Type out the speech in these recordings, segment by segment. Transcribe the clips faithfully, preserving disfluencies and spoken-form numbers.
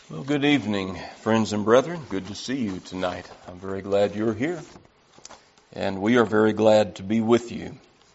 Well, good evening, friends and brethren. Good to see you tonight. I'm very glad you're here, and we are very glad to be with you.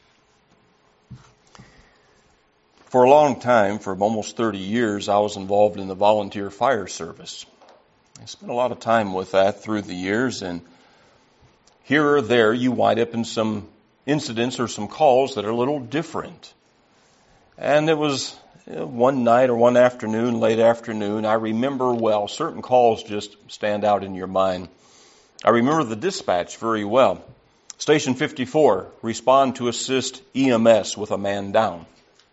For a long time, for almost thirty years, I was involved in the volunteer fire service. I spent a lot of time with that through the years, and here or there you wind up in some incidents or some calls that are a little different. And it was one night or one afternoon, late afternoon, I remember well, certain calls just stand out in your mind. I remember the dispatch very well. Station fifty-four, respond to assist E M S with a man down.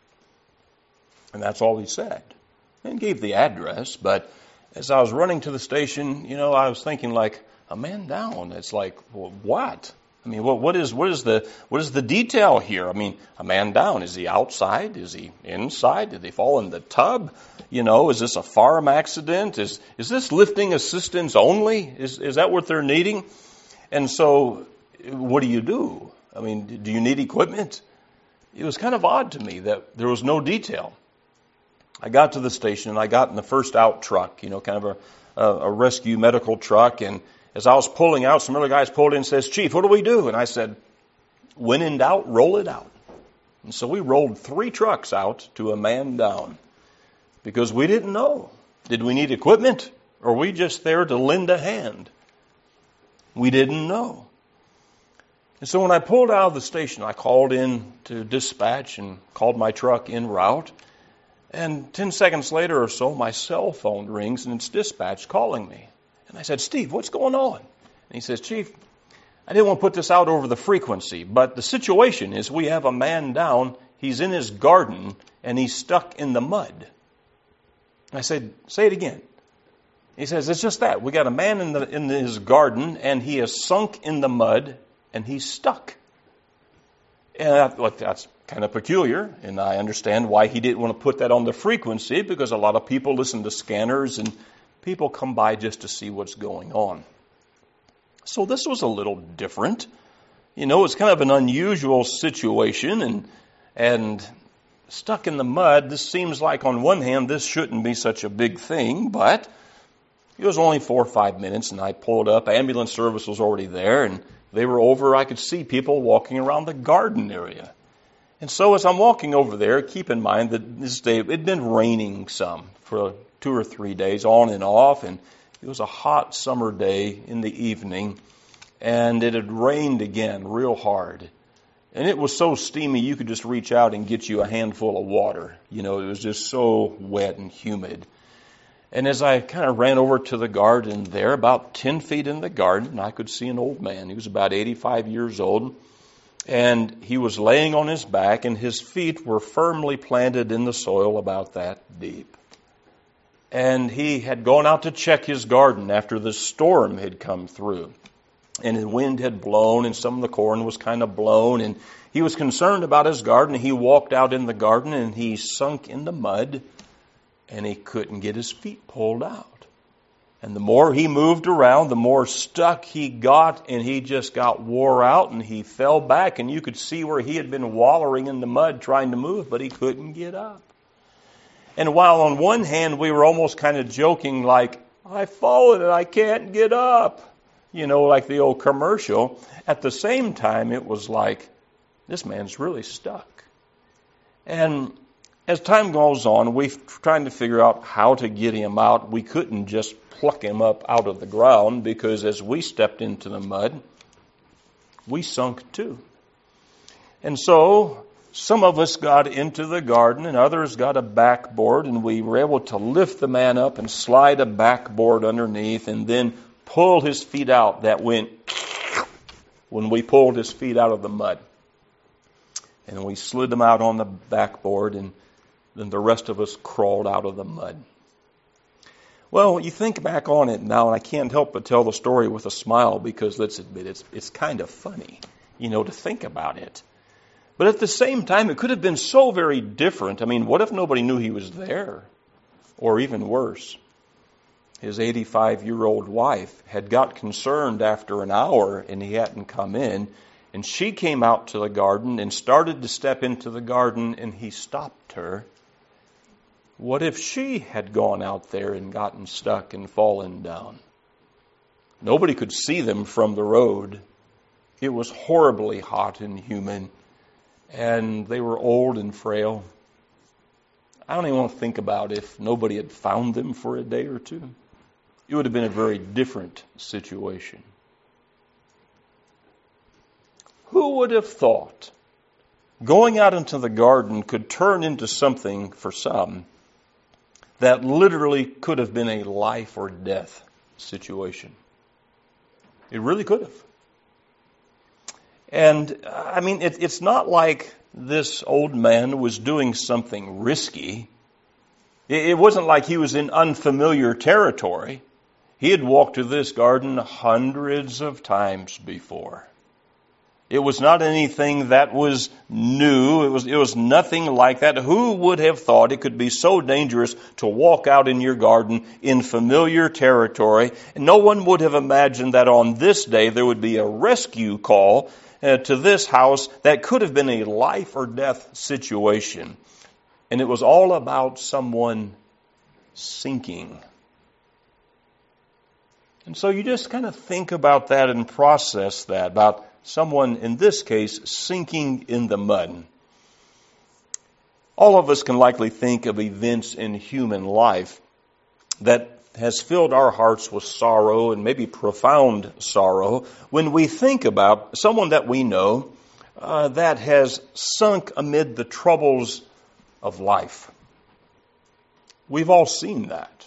And that's all he said. And gave the address, but as I was running to the station, you know, I was thinking like, a man down. It's like, well, what? I mean, what, what is what is the what is the detail here? I mean, a man down. Is he outside? Is he inside? Did they fall in the tub? You know, is this a farm accident? Is is this lifting assistance only? Is is that what they're needing? And so, what do you do? I mean, do you need equipment? It was kind of odd to me that there was no detail. I got to the station and I got in the first out truck, you know, kind of a a, a rescue medical truck, and as I was pulling out, some other guys pulled in and says, Chief, what do we do? And I said, when in doubt, roll it out. And so we rolled three trucks out to a man down because we didn't know. Did we need equipment, or were we just there to lend a hand? We didn't know. And so when I pulled out of the station, I called in to dispatch and called my truck en route. And ten seconds later or so, my cell phone rings and it's dispatch calling me. And I said, Steve, what's going on? And he says, Chief, I didn't want to put this out over the frequency, but the situation is we have a man down. He's in his garden, and he's stuck in the mud. And I said, say it again. He says, it's just that. We got a man in the in his garden, and he is sunk in the mud, and he's stuck. And I thought, that's kind of peculiar, and I understand why he didn't want to put that on the frequency, because a lot of people listen to scanners, and people come by just to see what's going on. So this was a little different. You know, it's kind of an unusual situation, and and stuck in the mud, this seems like on one hand this shouldn't be such a big thing, but it was only four or five minutes, and I pulled up. Ambulance service was already there, and they were over. I could see people walking around the garden area. And so as I'm walking over there, keep in mind that this day, it had been raining some for two or three days, on and off, and it was a hot summer day in the evening, and it had rained again real hard. And it was so steamy you could just reach out and get you a handful of water. You know, it was just so wet and humid. And as I kind of ran over to the garden there, about ten feet in the garden, I could see an old man. He was about eighty-five years old, and he was laying on his back, and his feet were firmly planted in the soil about that deep. And he had gone out to check his garden after the storm had come through. And the wind had blown, and some of the corn was kind of blown. And he was concerned about his garden. He walked out in the garden, and he sunk in the mud, and he couldn't get his feet pulled out. And the more he moved around, the more stuck he got, and he just got wore out, and he fell back. And you could see where he had been wallowing in the mud trying to move, but he couldn't get up. And while on one hand we were almost kind of joking like, I've fallen and I can't get up, you know, like the old commercial, at the same time it was like, this man's really stuck. And as time goes on, we're trying to figure out how to get him out. We couldn't just pluck him up out of the ground, because as we stepped into the mud, we sunk too. And so some of us got into the garden, and others got a backboard, and we were able to lift the man up and slide a backboard underneath and then pull his feet out. That went when we pulled his feet out of the mud. And we slid them out on the backboard, and then the rest of us crawled out of the mud. Well, you think back on it now, and I can't help but tell the story with a smile, because let's admit it's it's kind of funny, you know, to think about it. But at the same time, it could have been so very different. I mean, what if nobody knew he was there? Or even worse, his eighty-five-year-old wife had got concerned after an hour and he hadn't come in. And she came out to the garden and started to step into the garden, and he stopped her What if she had gone out there and gotten stuck and fallen down? Nobody could see them from the road. It was horribly hot and humid, and they were old and frail. I don't even want to think about if nobody had found them for a day or two. It would have been a very different situation. Who would have thought going out into the garden could turn into something for some that literally could have been a life or death situation? It really could have. And, I mean, it, it's not like this old man was doing something risky. It, it wasn't like he was in unfamiliar territory. He had walked to this garden hundreds of times before. It was not anything that was new. It was, it was nothing like that. Who would have thought it could be so dangerous to walk out in your garden in familiar territory? And no one would have imagined that on this day there would be a rescue call uh, to this house that could have been a life or death situation. And it was all about someone sinking. And so you just kind of think about that and process that, about someone, in this case, sinking in the mud. All of us can likely think of events in human life that has filled our hearts with sorrow, and maybe profound sorrow, when we think about someone that we know uh, that has sunk amid the troubles of life. We've all seen that.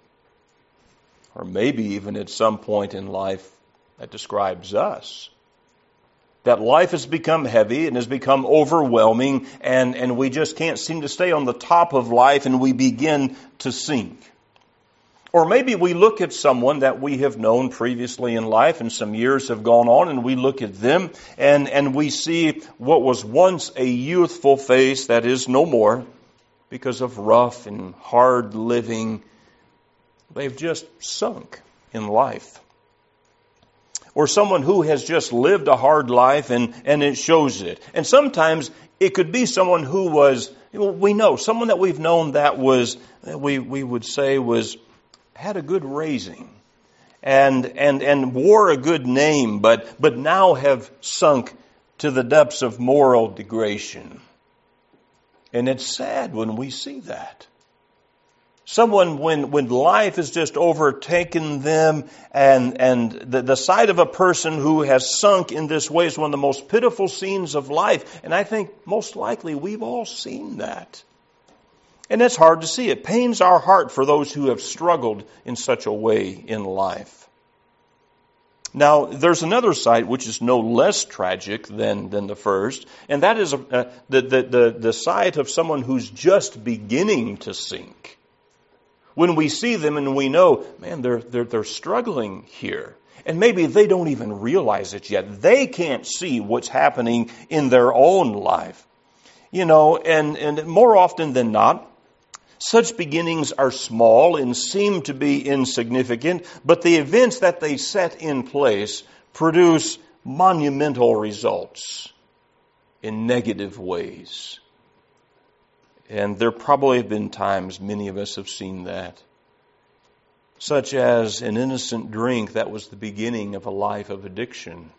Or maybe even at some point in life that describes us. That life has become heavy and has become overwhelming, and, and we just can't seem to stay on the top of life, and we begin to sink. Or maybe we look at someone that we have known previously in life, and some years have gone on, and we look at them, and, and we see what was once a youthful face that is no more, because of rough and hard living. They've just sunk in life. Or someone who has just lived a hard life, and, and it shows it. And sometimes it could be someone who was, we know, someone that we've known that was, we, we would say was, had a good raising and, and, and wore a good name, but, but now have sunk to the depths of moral degradation. And it's sad when we see that. Someone, when, when life has just overtaken them, and, and the, the sight of a person who has sunk in this way is one of the most pitiful scenes of life. And I think most likely we've all seen that. And it's hard to see. It pains our heart for those who have struggled in such a way in life. Now, there's another sight which is no less tragic than, than the first, and that is uh, the, the, the, the sight of someone who's just beginning to sink. When we see them and we know, man, they're, they're, they're struggling here. And maybe they don't even realize it yet. They can't see what's happening in their own life. You know, and, and more often than not, such beginnings are small and seem to be insignificant, but the events that they set in place produce monumental results in negative ways. And there probably have been times many of us have seen that. Such as an innocent drink that was the beginning of a life of addiction.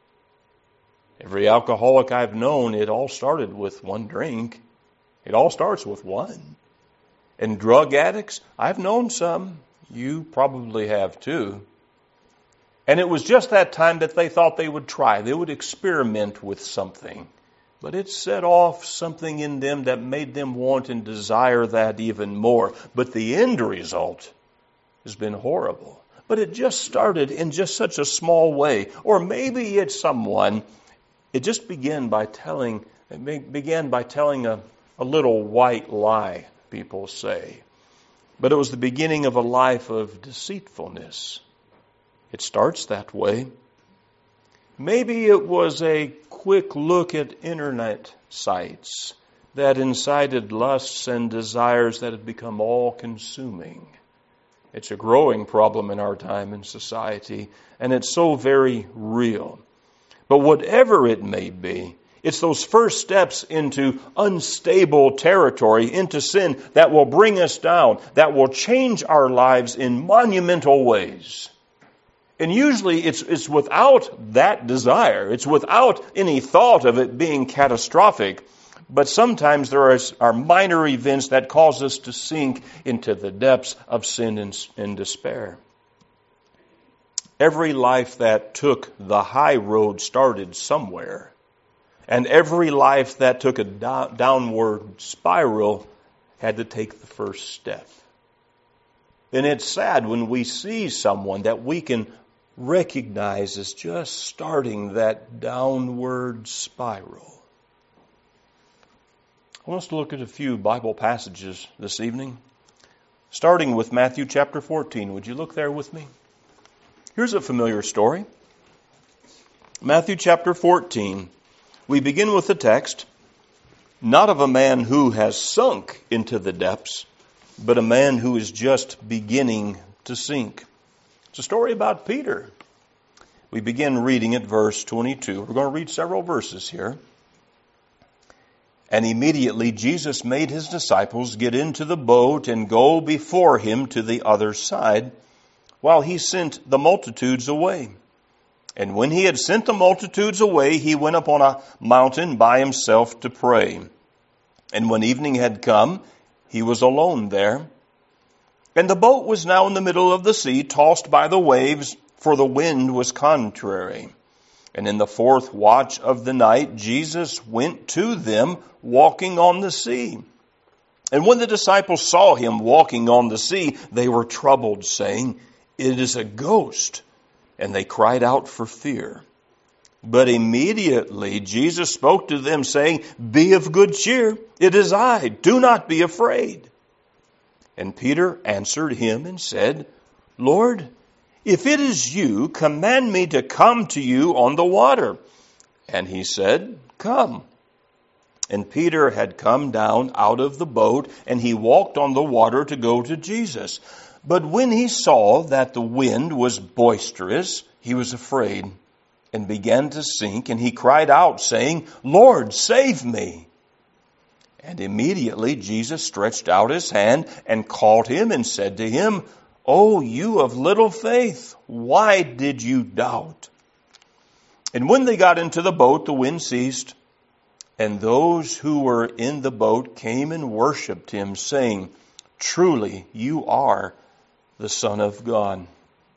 Every alcoholic I've known, it all started with one drink. It all starts with one. And drug addicts, I've known some. You probably have too. And it was just that time that they thought they would try. They would experiment with something. But it set off something in them that made them want and desire that even more. But the end result has been horrible. But it just started in just such a small way. Or maybe it's someone, it just began by telling, it began by telling a, a little white lie, people say. But it was the beginning of a life of deceitfulness. It starts that way. Maybe it was a quick look at internet sites that incited lusts and desires that had become all-consuming. It's a growing problem in our time and society, and it's so very real. But whatever it may be, It's those first steps into unstable territory, into sin, that will bring us down, that will change our lives in monumental ways. And usually it's, it's without that desire. It's without any thought of it being catastrophic. But sometimes there are, are minor events that cause us to sink into the depths of sin and, and despair. Every life that took the high road started somewhere. And every life that took a do- downward spiral had to take the first step. And it's sad when we see someone that we can recognize as just starting that downward spiral. I want us to look at a few Bible passages this evening, starting with Matthew chapter fourteen. Would you look there with me? Here's a familiar story. Matthew chapter fourteen. We begin with the text, not of a man who has sunk into the depths, but a man who is just beginning to sink. It's a story about Peter. We begin reading at verse twenty-two. We're going to read several verses here. And immediately Jesus made his disciples get into the boat and go before him to the other side, while he sent the multitudes away. And when he had sent the multitudes away, he went up on a mountain by himself to pray. And when evening had come, he was alone there. And the boat was now in the middle of the sea, tossed by the waves, for the wind was contrary. And in the fourth watch of the night, Jesus went to them, walking on the sea. And when the disciples saw him walking on the sea, they were troubled, saying, "It is a ghost." And they cried out for fear. But immediately Jesus spoke to them, saying, "Be of good cheer. It is I. Do not be afraid." And Peter answered him and said, "Lord, if it is you, command me to come to you on the water." And he said, "Come." And Peter had come down out of the boat, and he walked on the water to go to Jesus. But when he saw that the wind was boisterous, he was afraid and began to sink, and he cried out, saying, "Lord, save me." And immediately Jesus stretched out his hand and caught him and said to him, "O you of little faith, why did you doubt?" And when they got into the boat, the wind ceased, and those who were in the boat came and worshipped him, saying, "Truly you are the Son of God."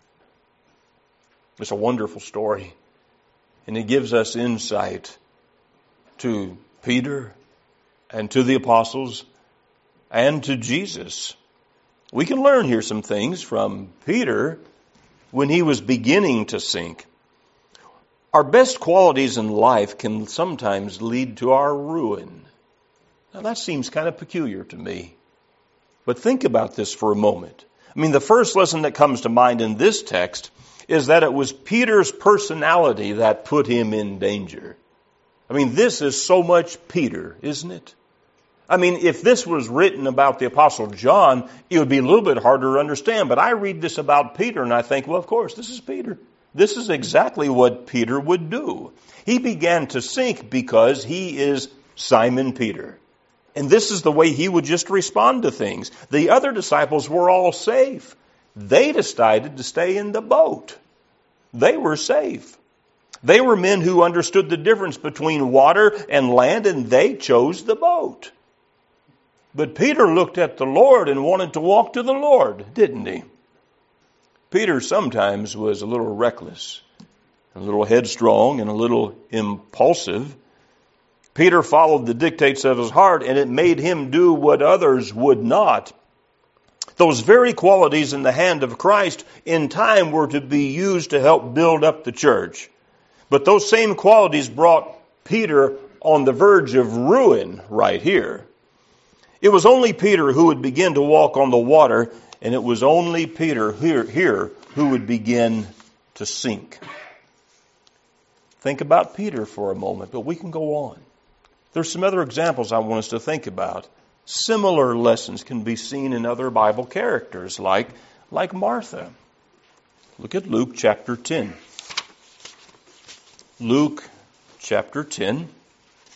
It's a wonderful story, and it gives us insight to Peter and to the apostles and to Jesus. We can learn here some things from Peter when he was beginning to sink. Our best qualities in life can sometimes lead to our ruin. Now that seems kind of peculiar to me, but think about this for a moment. I mean, the first lesson that comes to mind in this text is that it was Peter's personality that put him in danger. I mean, this is so much Peter, isn't it? I mean, if this was written about the Apostle John, it would be a little bit harder to understand. But I read this about Peter and I think, well, of course, this is Peter. This is exactly what Peter would do. He began to sink because he is Simon Peter. And this is the way he would just respond to things. The other disciples were all safe. They decided to stay in the boat. They were safe. They were men who understood the difference between water and land, and they chose the boat. But Peter looked at the Lord and wanted to walk to the Lord, didn't he? Peter sometimes was a little reckless, a little headstrong, and a little impulsive. Peter followed the dictates of his heart, and it made him do what others would not. Those very qualities in the hand of Christ in time were to be used to help build up the church. But those same qualities brought Peter on the verge of ruin right here. It was only Peter who would begin to walk on the water, and it was only Peter here, here who would begin to sink. Think about Peter for a moment, but we can go on. There's some other examples I want us to think about. Similar lessons can be seen in other Bible characters, like, like Martha. Look at Luke chapter ten. Luke chapter ten.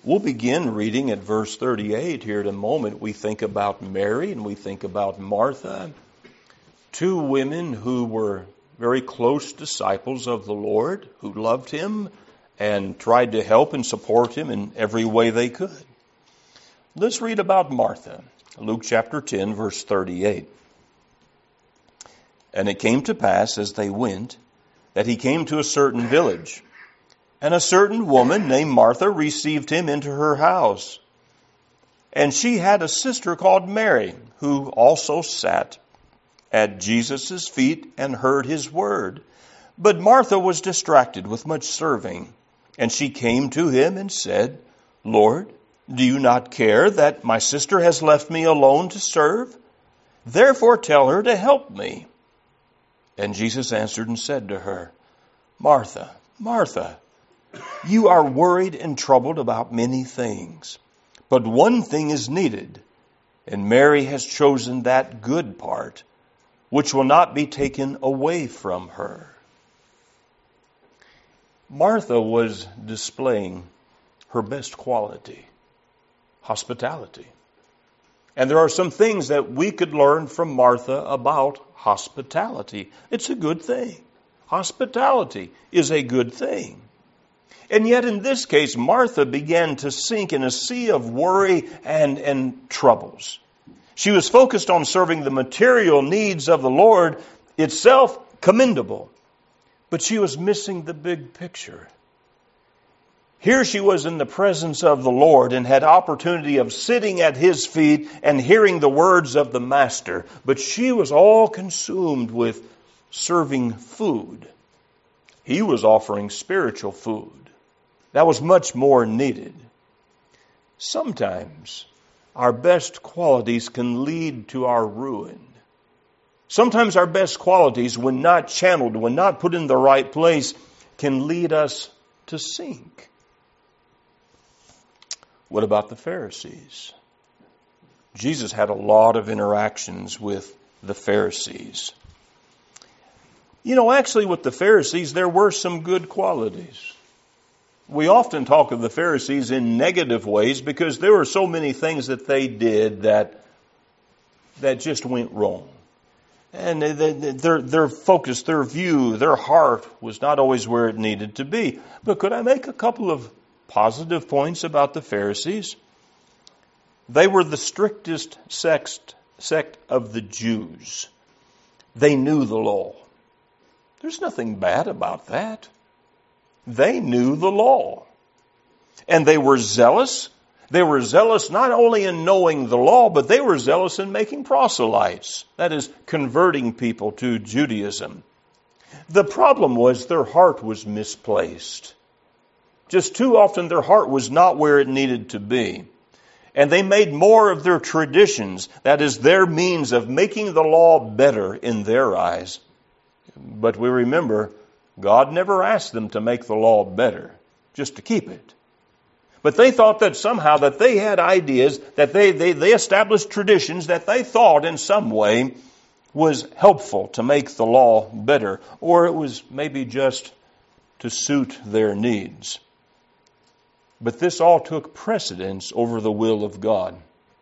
We'll begin reading at verse thirty-eight here in a moment. We think about Mary and we think about Martha, two women who were very close disciples of the Lord, who loved Him and tried to help and support Him in every way they could. Let's read about Martha. Luke chapter ten, verse thirty-eight. And it came to pass as they went that he came to a certain village, and a certain woman named Martha received him into her house. And she had a sister called Mary, who also sat at Jesus' feet and heard his word. But Martha was distracted with much serving, and she came to him and said, Lord, do you not care that my sister has left me alone to serve? Therefore tell her to help me. And Jesus answered and said to her, Martha, Martha, you are worried and troubled about many things, but one thing is needed, and Mary has chosen that good part, which will not be taken away from her. Martha was displaying her best quality, hospitality. And there are some things that we could learn from Martha about hospitality. It's a good thing. Hospitality is a good thing. And yet in this case, Martha began to sink in a sea of worry and, and troubles. She was focused on serving the material needs of the Lord, itself commendable. But she was missing the big picture. Here she was in the presence of the Lord and had opportunity of sitting at His feet and hearing the words of the Master. But she was all consumed with serving food. He was offering spiritual food. That was much more needed. Sometimes our best qualities can lead to our ruin. Sometimes our best qualities, when not channeled, when not put in the right place, can lead us to sink. What about the Pharisees? Jesus had a lot of interactions with the Pharisees. You know, actually with the Pharisees, there were some good qualities. We often talk of the Pharisees in negative ways because there were so many things that they did that, that just went wrong. And their, their focus, their view, their heart was not always where it needed to be. But could I make a couple of positive points about the Pharisees? They were the strictest sect, sect of the Jews. They knew the law. There's nothing bad about that. They knew the law. And they were zealous. They were zealous not only in knowing the law, but they were zealous in making proselytes. That is, converting people to Judaism. The problem was their heart was misplaced. Just too often their heart was not where it needed to be. And they made more of their traditions, that is, their means of making the law better in their eyes. But we remember, God never asked them to make the law better, just to keep it. But they thought that somehow that they had ideas, that they, they, they established traditions that they thought in some way was helpful to make the law better, or it was maybe just to suit their needs. But this all took precedence over the will of God.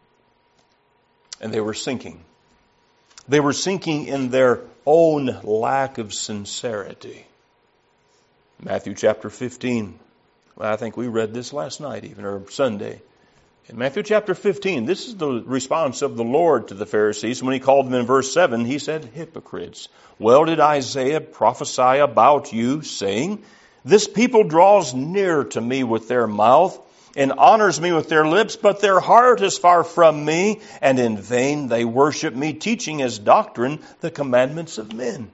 And they were sinking. They were sinking in their own lack of sincerity. Matthew chapter fifteen. Well, I think we read this last night even, or Sunday. In Matthew chapter fifteen, this is the response of the Lord to the Pharisees. When He called them in verse seven, He said, hypocrites. Well did Isaiah prophesy about you, saying, this people draws near to me with their mouth and honors me with their lips, but their heart is far from me, and in vain they worship me, teaching as doctrine the commandments of men.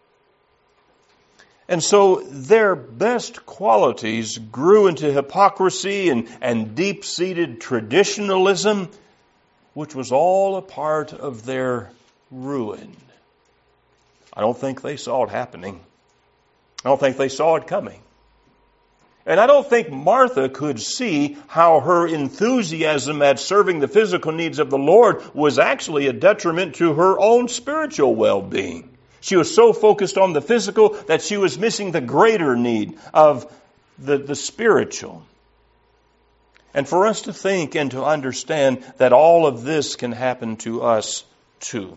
And so their best qualities grew into hypocrisy and, and deep-seated traditionalism, which was all a part of their ruin. I don't think they saw it happening. I don't think they saw it coming. And I don't think Martha could see how her enthusiasm at serving the physical needs of the Lord was actually a detriment to her own spiritual well-being. She was so focused on the physical that she was missing the greater need of the, the spiritual. And for us to think and to understand that all of this can happen to us too.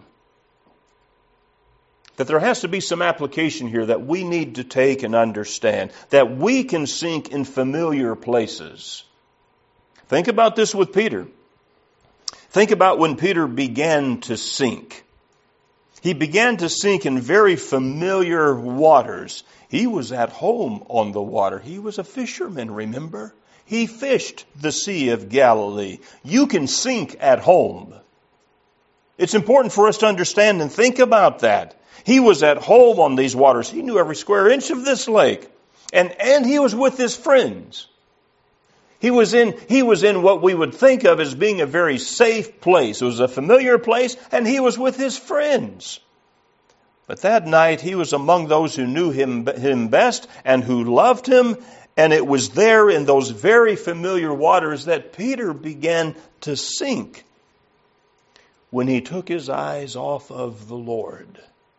That there has to be some application here that we need to take and understand. That we can sink in familiar places. Think about this with Peter. Think about when Peter began to sink. He began to sink in very familiar waters. He was at home on the water. He was a fisherman, remember? He fished the Sea of Galilee. You can sink at home. It's important for us to understand and think about that. He was at home on these waters. He knew every square inch of this lake. And, and he was with his friends. He was in, he was in what we would think of as being a very safe place. It was a familiar place, and he was with his friends. But that night, he was among those who knew him, him best and who loved him. And it was there in those very familiar waters that Peter began to sink when he took his eyes off of the Lord.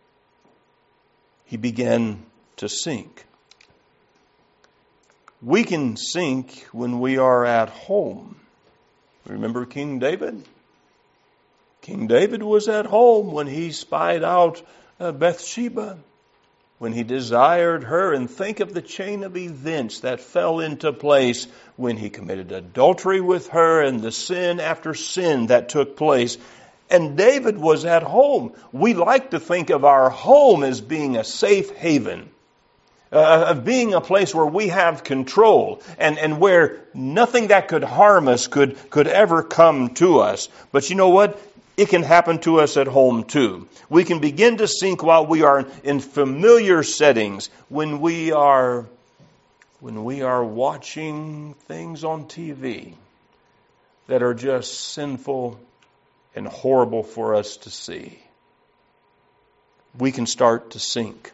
He began to sink. We can sink when we are at home. Remember King David? King David was at home when he spied out Bathsheba, when he desired her, and think of the chain of events that fell into place when he committed adultery with her and the sin after sin that took place. And David was at home. We like to think of our home as being a safe haven, uh, of being a place where we have control and, and where nothing that could harm us could, could ever come to us. But you know what? It can happen to us at home too. We can begin to sink while we are in familiar settings, when we are, when we are watching things on T V that are just sinful and horrible for us to see. We can start to sink.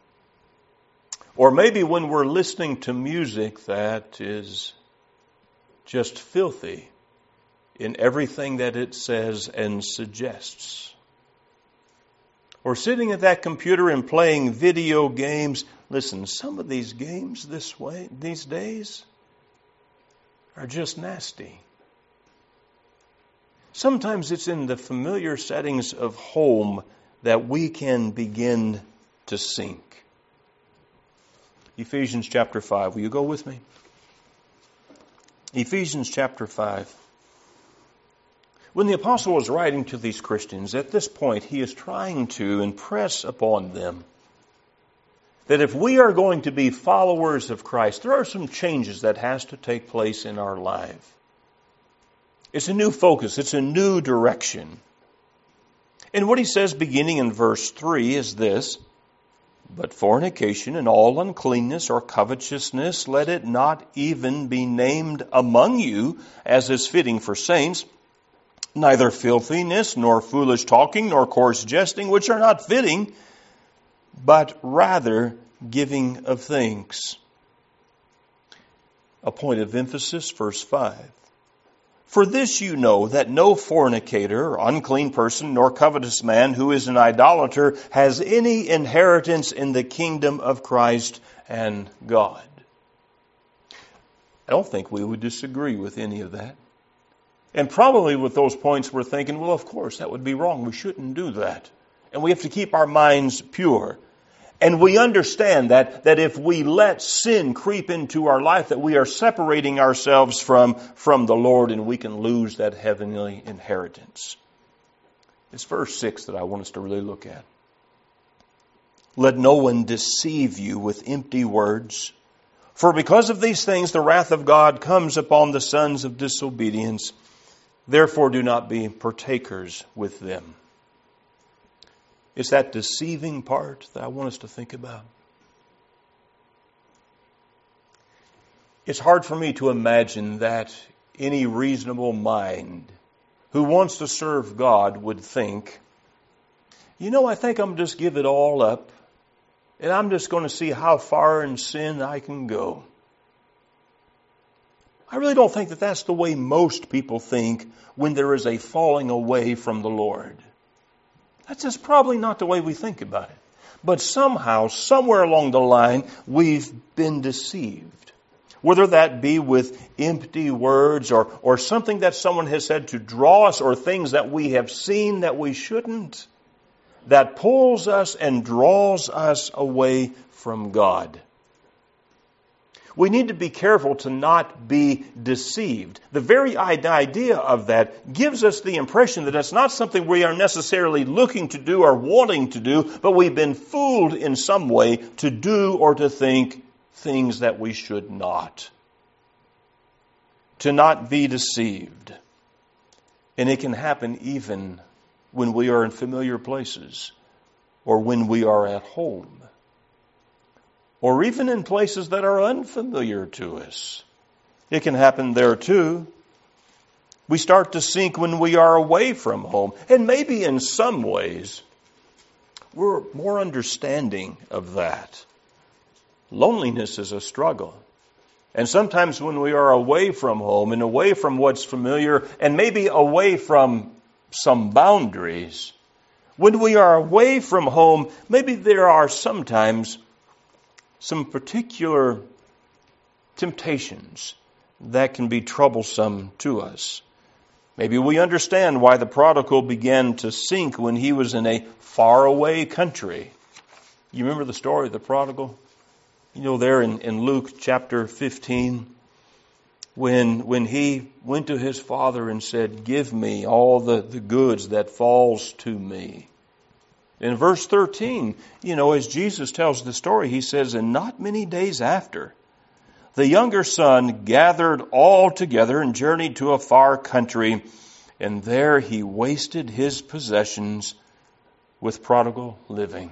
Or maybe when we're listening to music that is just filthy in everything that it says and suggests. Or sitting at that computer and playing video games. Listen, some of these games this way these days are just nasty. Sometimes it's in the familiar settings of home that we can begin to sink. Ephesians chapter five. Will you go with me? Ephesians chapter five. When the apostle was writing to these Christians, at this point he is trying to impress upon them that if we are going to be followers of Christ, there are some changes that has to take place in our life. It's a new focus. It's a new direction. And what he says beginning in verse three is this: but fornication and all uncleanness or covetousness, let it not even be named among you, as is fitting for saints, neither filthiness, nor foolish talking, nor coarse jesting, which are not fitting, but rather giving of thanks. A point of emphasis, verse five. For this you know, that no fornicator, or unclean person, nor covetous man who is an idolater has any inheritance in the kingdom of Christ and God. I don't think we would disagree with any of that. And probably with those points we're thinking, well, of course, that would be wrong. We shouldn't do that. And we have to keep our minds pure. And we understand that, that if we let sin creep into our life, that we are separating ourselves from, from the Lord, and we can lose that heavenly inheritance. It's verse six that I want us to really look at. Let no one deceive you with empty words, for because of these things the wrath of God comes upon the sons of disobedience. Therefore do not be partakers with them. It's that deceiving part that I want us to think about. It's hard for me to imagine that any reasonable mind who wants to serve God would think, you know, I think I'm just give it all up, and I'm just going to see how far in sin I can go. I really don't think that that's the way most people think when there is a falling away from the Lord. That's just probably not the way we think about it. But somehow, somewhere along the line, we've been deceived. Whether that be with empty words or, or something that someone has said to draw us, or things that we have seen that we shouldn't, that pulls us and draws us away from God. We need to be careful to not be deceived. The very idea of that gives us the impression that it's not something we are necessarily looking to do or wanting to do, but we've been fooled in some way to do or to think things that we should not. To not be deceived. And it can happen even when we are in familiar places, or when we are at home, or even in places that are unfamiliar to us. It can happen there too. We start to sink when we are away from home. And maybe in some ways, we're more understanding of that. Loneliness is a struggle. And sometimes when we are away from home and away from what's familiar and maybe away from some boundaries, when we are away from home, maybe there are sometimes some particular temptations that can be troublesome to us. Maybe we understand why the prodigal began to sink when he was in a faraway country. You remember the story of the prodigal? You know, there in, in Luke chapter fifteen, when when he went to his father and said, "Give me all the, the goods that falls to me." In verse thirteen, you know, as Jesus tells the story, he says, "And not many days after, the younger son gathered all together and journeyed to a far country, and there he wasted his possessions with prodigal living."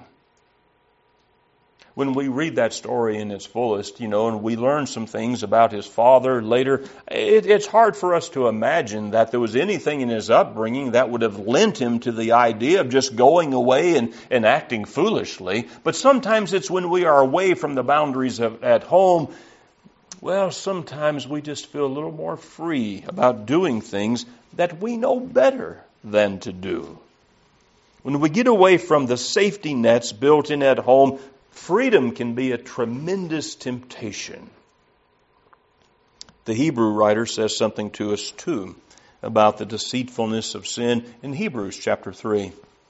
When we read that story in its fullest, you know, and we learn some things about his father later, it, it's hard for us to imagine that there was anything in his upbringing that would have lent him to the idea of just going away and, and acting foolishly. But sometimes it's when we are away from the boundaries of at home, well, sometimes we just feel a little more free about doing things that we know better than to do. When we get away from the safety nets built in at home, freedom can be a tremendous temptation. The Hebrew writer says something to us too about the deceitfulness of sin in Hebrews chapter three.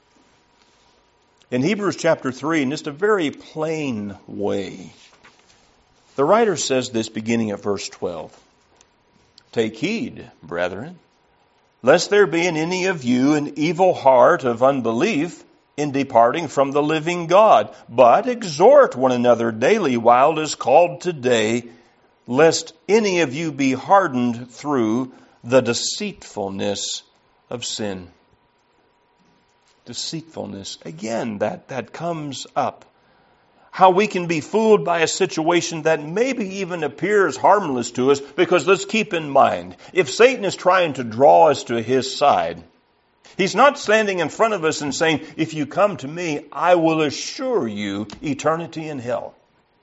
In Hebrews chapter three, in just a very plain way, the writer says this beginning at verse twelve. "Take heed, brethren, lest there be in any of you an evil heart of unbelief in departing from the living God. But exhort one another daily while it is called today, lest any of you be hardened through the deceitfulness of sin." Deceitfulness. Again, that, that comes up. How we can be fooled by a situation that maybe even appears harmless to us, because let's keep in mind, if Satan is trying to draw us to his side, he's not standing in front of us and saying, "If you come to me, I will assure you eternity in hell."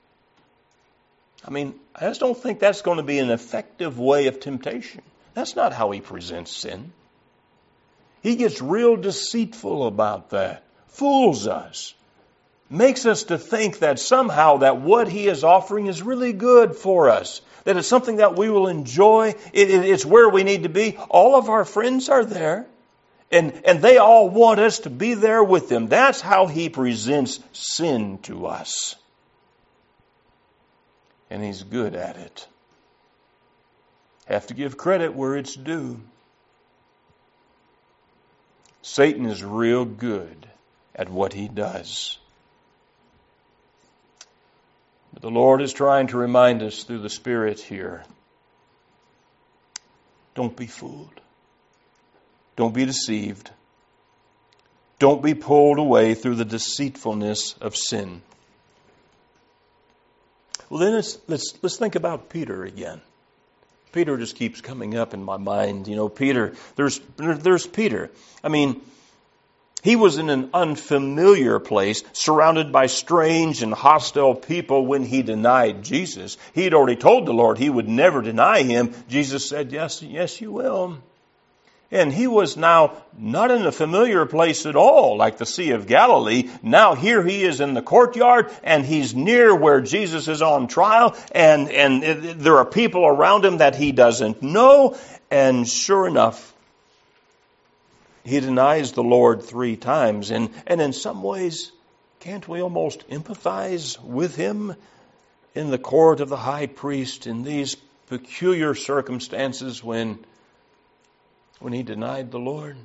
I mean, I just don't think that's going to be an effective way of temptation. That's not how he presents sin. He gets real deceitful about that, fools us, makes us to think that somehow that what he is offering is really good for us, that it's something that we will enjoy, it, it, it's where we need to be. All of our friends are there. And, and they all want us to be there with them. That's how he presents sin to us. And he's good at it. Have to give credit where it's due. Satan is real good at what he does. But the Lord is trying to remind us through the Spirit here. Don't be fooled. Don't be deceived. Don't be pulled away through the deceitfulness of sin. Well, then let's, let's, let's think about Peter again. Peter just keeps coming up in my mind. You know, Peter, there's, there's Peter. I mean, he was in an unfamiliar place, surrounded by strange and hostile people when he denied Jesus. He had already told the Lord he would never deny him. Jesus said, yes, yes, you will. And he was now not in a familiar place at all, like the Sea of Galilee. Now here he is in the courtyard, and he's near where Jesus is on trial, and, and there are people around him that he doesn't know. And sure enough, he denies the Lord three times. And, and in some ways, can't we almost empathize with him in the court of the high priest in these peculiar circumstances when when he denied the Lord?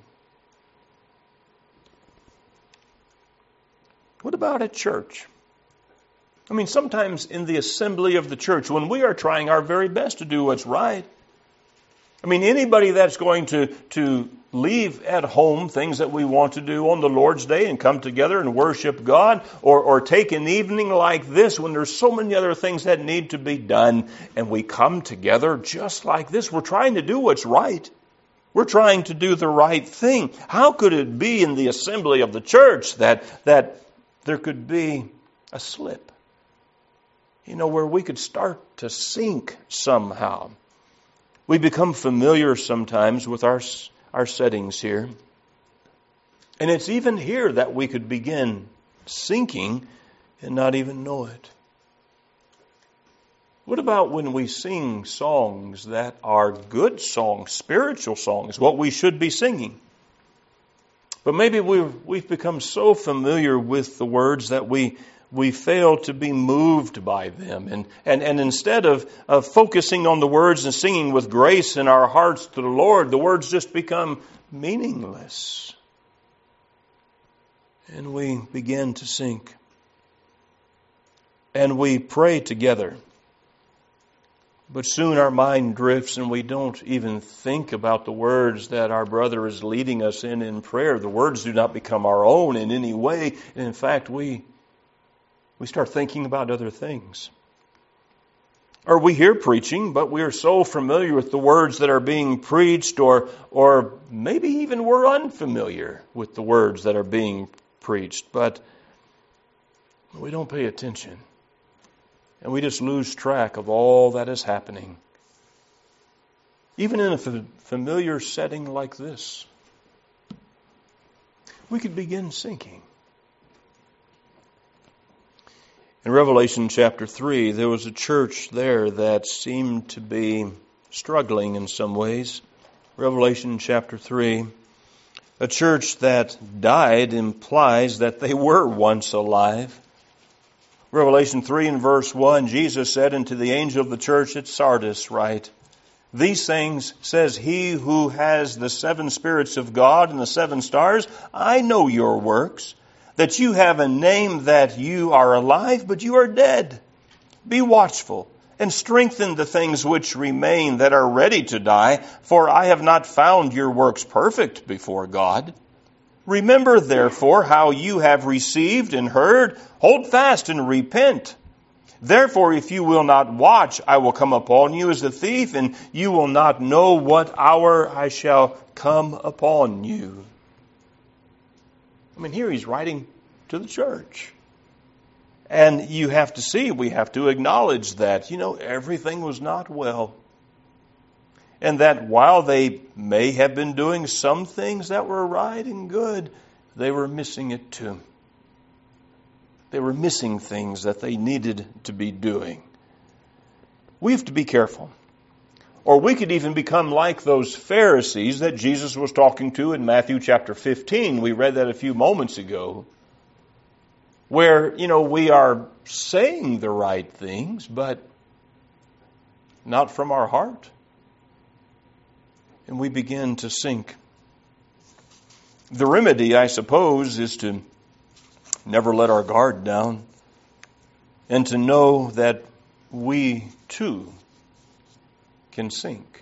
What about at church? I mean, sometimes in the assembly of the church, when we are trying our very best to do what's right, I mean, anybody that's going to, to leave at home things that we want to do on the Lord's Day and come together and worship God, or, or take an evening like this when there's so many other things that need to be done, and we come together just like this, we're trying to do what's right. We're trying to do the right thing. How could it be in the assembly of the church that, that there could be a slip? You know, where we could start to sink somehow. We become familiar sometimes with our, our settings here. And it's even here that we could begin sinking and not even know it. What about when we sing songs that are good songs, spiritual songs, what we should be singing? But maybe we've, we've become so familiar with the words that we we fail to be moved by them. And, and, and instead of, of focusing on the words and singing with grace in our hearts to the Lord, the words just become meaningless. And we begin to sink. And we pray together. But soon our mind drifts and we don't even think about the words that our brother is leading us in in prayer. The words do not become our own in any way. And in fact, we, we start thinking about other things. Or we hear preaching, but we are so familiar with the words that are being preached, or, or maybe even we're unfamiliar with the words that are being preached, but we don't pay attention. And we just lose track of all that is happening. Even in a familiar setting like this, we could begin sinking. In Revelation chapter three, there was a church there that seemed to be struggling in some ways. Revelation chapter three. A church that died implies that they were once alive. Revelation three and verse one, Jesus said unto the angel of the church at Sardis, write, These things says he who has the seven spirits of God and the seven stars, I know your works, that you have a name that you are alive, but you are dead. Be watchful and strengthen the things which remain that are ready to die, for I have not found your works perfect before God. Remember, therefore, how you have received and heard. Hold fast and repent. Therefore, if you will not watch, I will come upon you as a thief, and you will not know what hour I shall come upon you. I mean, here he's writing to the church. And you have to see, we have to acknowledge that, you know, everything was not well. And that while they may have been doing some things that were right and good, they were missing it too. They were missing things that they needed to be doing. We have to be careful. Or we could even become like those Pharisees that Jesus was talking to in Matthew chapter fifteen. We read that a few moments ago. Where, you know, we are saying the right things, but not from our heart. And we begin to sink. The remedy, I suppose, is to never let our guard down and to know that we too can sink.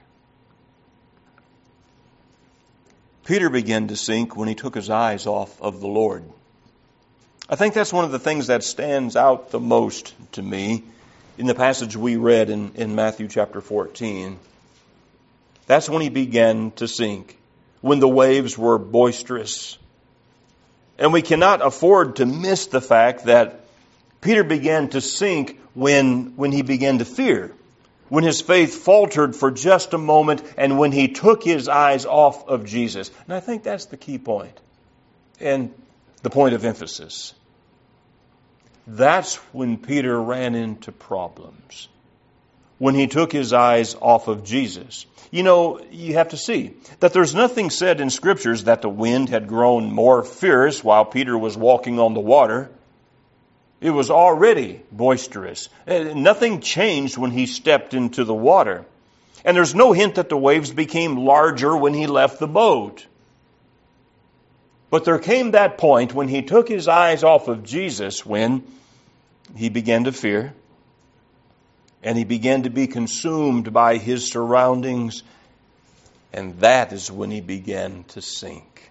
Peter began to sink when he took his eyes off of the Lord. I think that's one of the things that stands out the most to me in the passage we read in, in Matthew chapter fourteen. That's when he began to sink, when the waves were boisterous. And we cannot afford to miss the fact that Peter began to sink when, when he began to fear. when his faith faltered for just a moment, and when he took his eyes off of Jesus. And I think that's the key point and the point of emphasis. That's when Peter ran into problems. When he took his eyes off of Jesus. You know, you have to see that there's nothing said in Scriptures that the wind had grown more fierce while Peter was walking on the water. It was already boisterous. Nothing changed when he stepped into the water. And there's no hint that the waves became larger when he left the boat. But there came that point when he took his eyes off of Jesus when he began to fear. And he began to be consumed by his surroundings. And that is when he began to sink.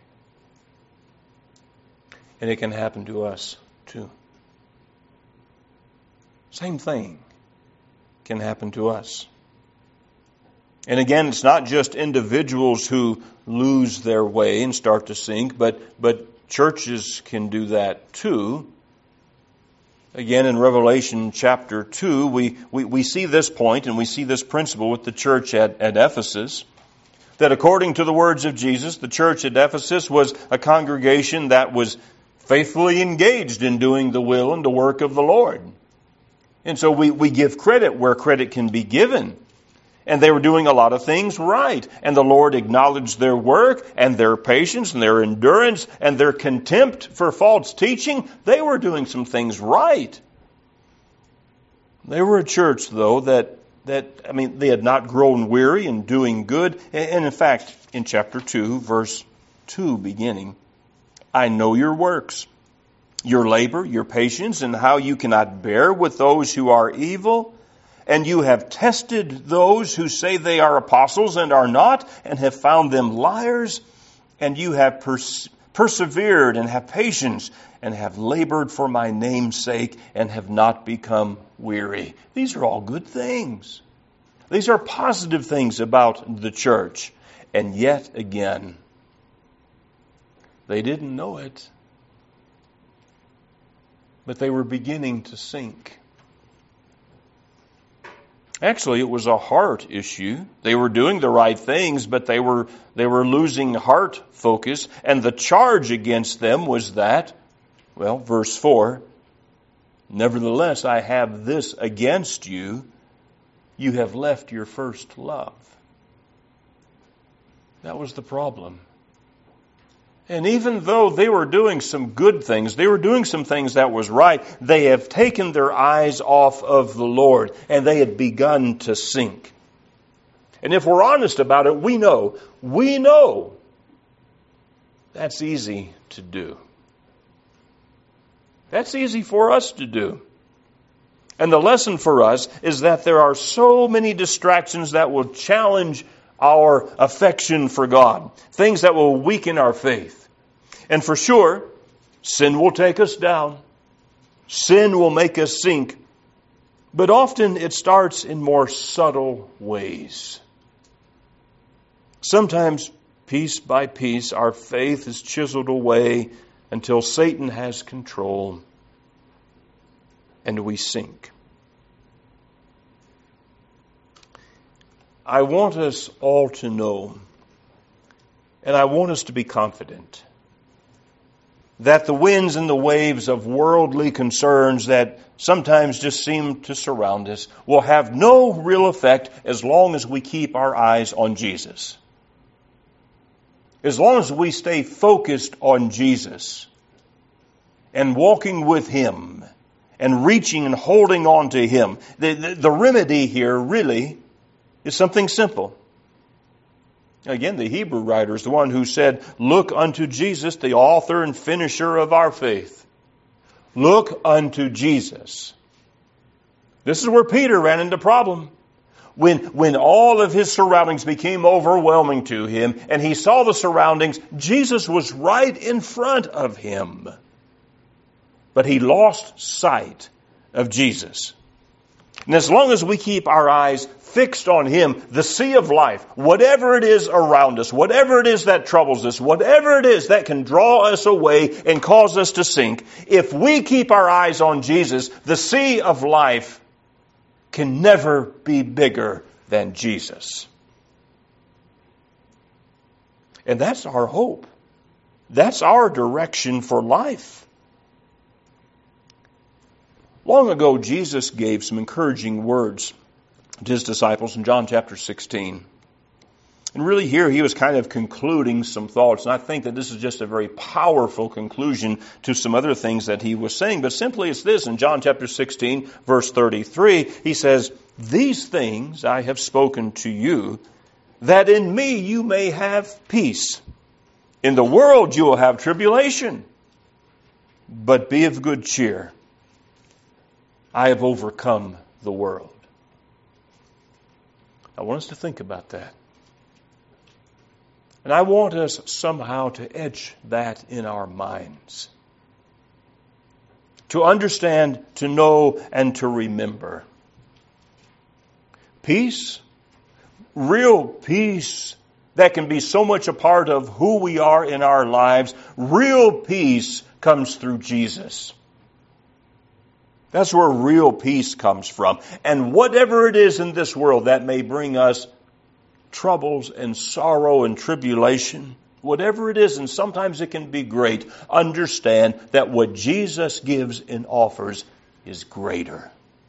And it can happen to us too. Same thing can happen to us. And again, it's not just individuals who lose their way and start to sink, but, but churches can do that too. Again, in Revelation chapter two, we, we, we see this point and we see this principle with the church at, at Ephesus. That according to the words of Jesus, the church at Ephesus was a congregation that was faithfully engaged in doing the will and the work of the Lord. And so we, we give credit where credit can be given. And they were doing a lot of things right. And the Lord acknowledged their work and their patience and their endurance and their contempt for false teaching. They were doing some things right. They were a church, though, that, that I mean, they had not grown weary in doing good. And in fact, in chapter two, verse two beginning, I know your works, your labor, your patience, and how you cannot bear with those who are evil. And you have tested those who say they are apostles and are not, and have found them liars. And you have pers- persevered and have patience, and have labored for my name's sake, and have not become weary. These are all good things. These are positive things about the church. And yet again, they didn't know it. But they were beginning to sink. Actually, it was a heart issue. They were doing the right things, but they were they were losing heart focus. And the charge against them was that, well, verse four, nevertheless, I have this against you. You have left your first love. That was the problem. And even though they were doing some good things, they were doing some things that was right, they have taken their eyes off of the Lord, and they had begun to sink. And if we're honest about it, we know, we know that's easy to do. That's easy for us to do. And the lesson for us is that there are so many distractions that will challenge our affection for God. Things that will weaken our faith. And for sure, sin will take us down. Sin will make us sink. But often it starts in more subtle ways. Sometimes, piece by piece, our faith is chiseled away until Satan has control and we sink. I want us all to know, and I want us to be confident, that the winds and the waves of worldly concerns that sometimes just seem to surround us will have no real effect as long as we keep our eyes on Jesus. As long as we stay focused on Jesus and walking with Him and reaching and holding on to Him. The, the, the remedy here really is something simple. Again, the Hebrew writer is the one who said, look unto Jesus, the author and finisher of our faith. Look unto Jesus. This is where Peter ran into problem. When, when all of his surroundings became overwhelming to him and he saw the surroundings, Jesus was right in front of him. But he lost sight of Jesus. And as long as we keep our eyes fixed on Him, the sea of life, whatever it is around us, whatever it is that troubles us, whatever it is that can draw us away and cause us to sink, if we keep our eyes on Jesus, the sea of life can never be bigger than Jesus. And that's our hope. That's our direction for life. Long ago, Jesus gave some encouraging words to his disciples in John chapter sixteen. And really here he was kind of concluding some thoughts. And I think that this is just a very powerful conclusion to some other things that he was saying. But simply it's this, in John chapter sixteen, verse thirty-three, he says, "These things I have spoken to you, that in me you may have peace. In the world you will have tribulation, but be of good cheer. I have overcome the world." I want us to think about that. And I want us somehow to etch that in our minds. To understand, to know, and to remember. Peace, real peace that can be so much a part of who we are in our lives, real peace comes through Jesus. That's where real peace comes from. And whatever it is in this world that may bring us troubles and sorrow and tribulation, whatever it is, and sometimes it can be great, understand that what Jesus gives and offers is greater.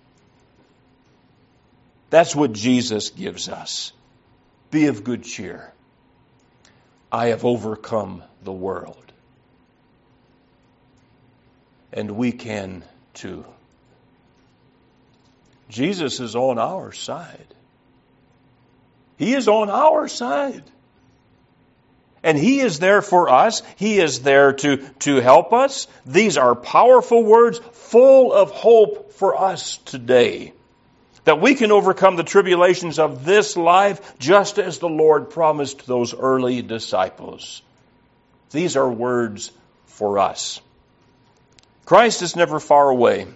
That's what Jesus gives us. Be of good cheer. I have overcome the world. And we can too. Jesus is on our side. He is on our side. And He is there for us. He is there to, to help us. These are powerful words full of hope for us today. That we can overcome the tribulations of this life just as the Lord promised those early disciples. These are words for us. Christ is never far away.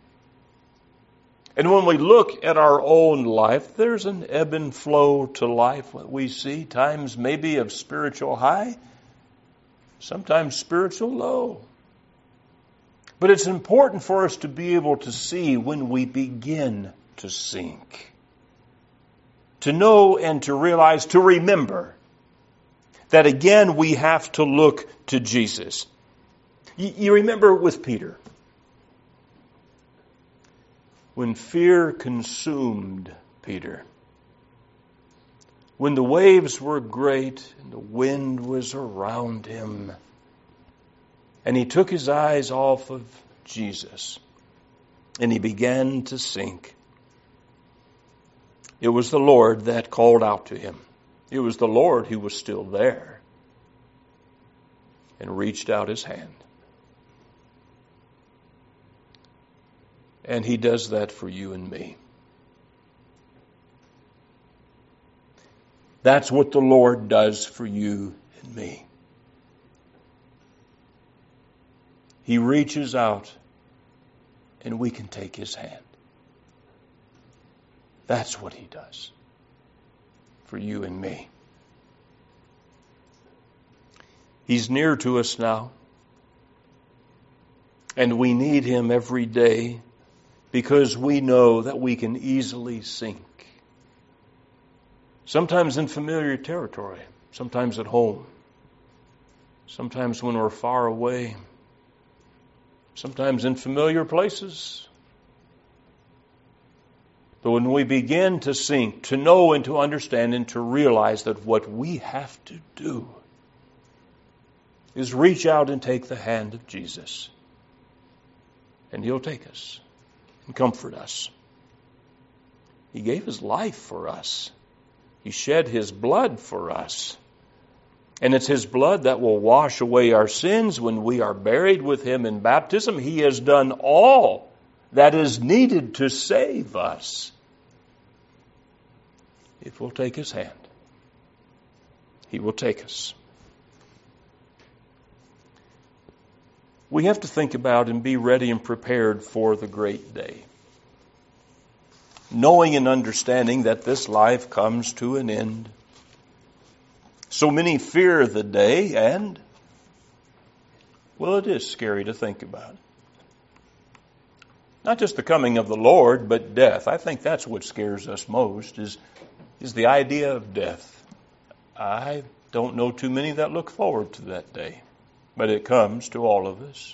And when we look at our own life, there's an ebb and flow to life that we see. Times maybe of spiritual high, sometimes spiritual low. But it's important for us to be able to see when we begin to sink. To know and to realize, to remember that again we have to look to Jesus. You, you remember with Peter, when fear consumed Peter, when the waves were great and the wind was around him, and he took his eyes off of Jesus, and he began to sink. It was the Lord that called out to him. It was the Lord who was still there and reached out His hand. And He does that for you and me. That's what the Lord does for you and me. He reaches out and we can take His hand. That's what He does for you and me. He's near to us now. And we need Him every day because we know that we can easily sink. Sometimes in familiar territory, sometimes at home, sometimes when we're far away, sometimes in familiar places. But when we begin to sink, to know and to understand and to realize that what we have to do is reach out and take the hand of Jesus. And He'll take us and comfort us. He gave His life for us. He shed His blood for us. And it's His blood that will wash away our sins when we are buried with Him in baptism. He has done all that is needed to save us. If we'll take His hand, He will take us. We have to think about and be ready and prepared for the great day. Knowing and understanding that this life comes to an end. So many fear the day, and, well, it is scary to think about. Not just the coming of the Lord, but death. I think that's what scares us most, is, is the idea of death. I don't know too many that look forward to that day, but it comes to all of us.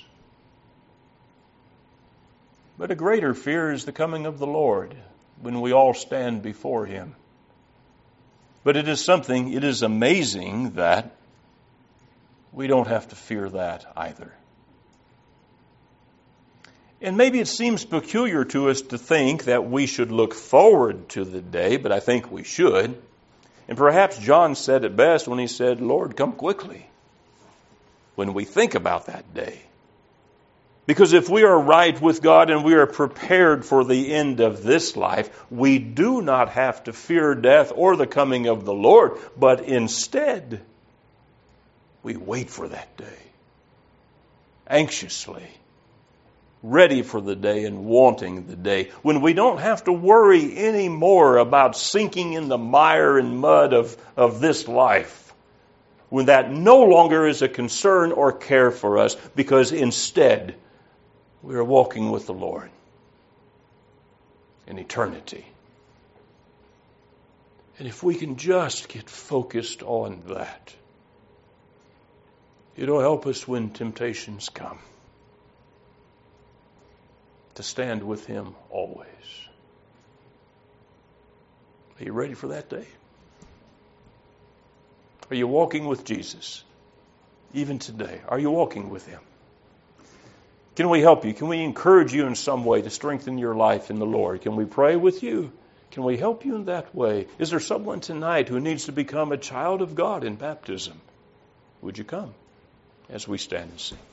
But a greater fear is the coming of the Lord, when we all stand before Him. But it is something, it is amazing that we don't have to fear that either. And maybe it seems peculiar to us to think that we should look forward to the day, but I think we should. And perhaps John said it best when he said, Lord, come quickly, when we think about that day. Because if we are right with God and we are prepared for the end of this life, we do not have to fear death or the coming of the Lord, but instead, we wait for that day, anxiously, ready for the day and wanting the day, when we don't have to worry anymore about sinking in the mire and mud of, of this life, when that no longer is a concern or care for us, because instead we are walking with the Lord in eternity. And if we can just get focused on that, it'll help us when temptations come, to stand with Him always. Are you ready for that day? Are you walking with Jesus even today? Are you walking with Him? Can we help you? Can we encourage you in some way to strengthen your life in the Lord? Can we pray with you? Can we help you in that way? Is there someone tonight who needs to become a child of God in baptism? Would you come as we stand and sing?